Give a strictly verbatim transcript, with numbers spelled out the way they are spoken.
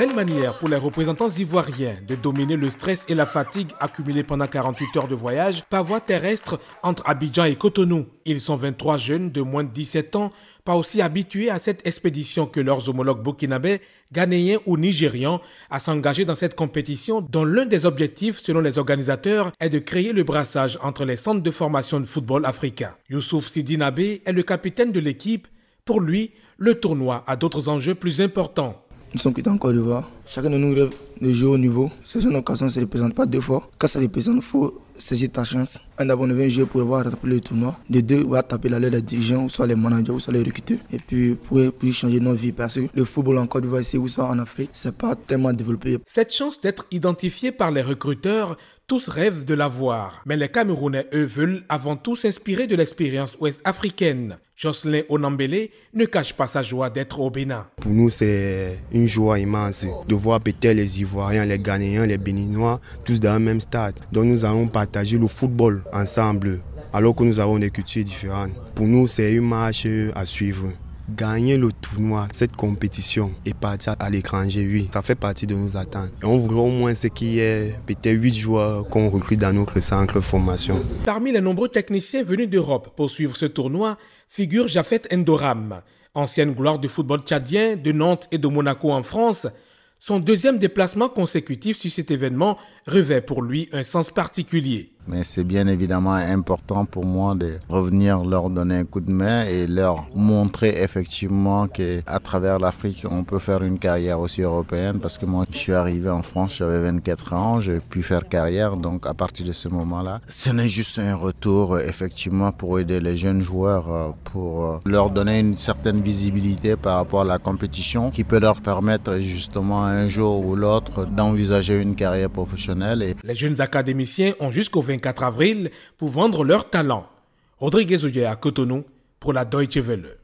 Belle manière pour les représentants ivoiriens de dominer le stress et la fatigue accumulés pendant quarante-huit heures de voyage par voie terrestre entre Abidjan et Cotonou. Ils sont vingt-trois jeunes de moins de dix-sept ans, pas aussi habitués à cette expédition que leurs homologues burkinabés, ghanéens ou nigérians, à s'engager dans cette compétition dont l'un des objectifs, selon les organisateurs, est de créer le brassage entre les centres de formation de football africains. Youssouf Sidinabé est le capitaine de l'équipe. Pour lui, le tournoi a d'autres enjeux plus importants. Nous sommes quittés en Côte d'Ivoire. Chacun de nous rêve de jouer au niveau. C'est une occasion, ça ne se représente pas deux fois. Quand ça se représente, il faut saisir ta chance. Un d'abord, on vient jouer pour avoir rattrapé le tournoi. De deux, on va taper la lettre des dirigeants, soit les managers, ou soit les recruteurs. Et puis, pour, pour changer notre vie. Parce que le football en Côte d'Ivoire, ici ou ça en Afrique, c'est pas tellement développé. Cette chance d'être identifié par les recruteurs, tous rêvent de l'avoir. Mais les Camerounais, eux, veulent avant tout s'inspirer de l'expérience ouest-africaine. Jocelyn Onambele ne cache pas sa joie d'être au Bénin. Pour nous, c'est une joie immense de voir peut-être les Ivoiriens, les Ghanéens, les Béninois, tous dans le même stade. Donc nous allons partager le football ensemble, alors que nous avons des cultures différentes. Pour nous, c'est une marche à suivre. Gagner le tournoi, cette compétition et partir à l'étranger, oui, ça fait partie de nos attentes. Et on voudrait au moins ce qui est peut-être huit joueurs qu'on recrute dans notre centre de formation. Parmi les nombreux techniciens venus d'Europe pour suivre ce tournoi, figure Jafet Ndoram, ancienne gloire du football tchadien, de Nantes et de Monaco en France. Son deuxième déplacement consécutif sur cet événement revêt pour lui un sens particulier. Mais c'est bien évidemment important pour moi de revenir leur donner un coup de main et leur montrer effectivement qu'à travers l'Afrique, on peut faire une carrière aussi européenne. Parce que moi, je suis arrivé en France, j'avais vingt-quatre ans, j'ai pu faire carrière. Donc à partir de ce moment-là, ce n'est juste un retour effectivement pour aider les jeunes joueurs, pour leur donner une certaine visibilité par rapport à la compétition qui peut leur permettre justement un jour ou l'autre d'envisager une carrière professionnelle. Et les jeunes académiciens ont jusqu'au vingt-quatre avril pour vendre leur talent. Rodriguez Oye à Cotonou pour la Deutsche Welle.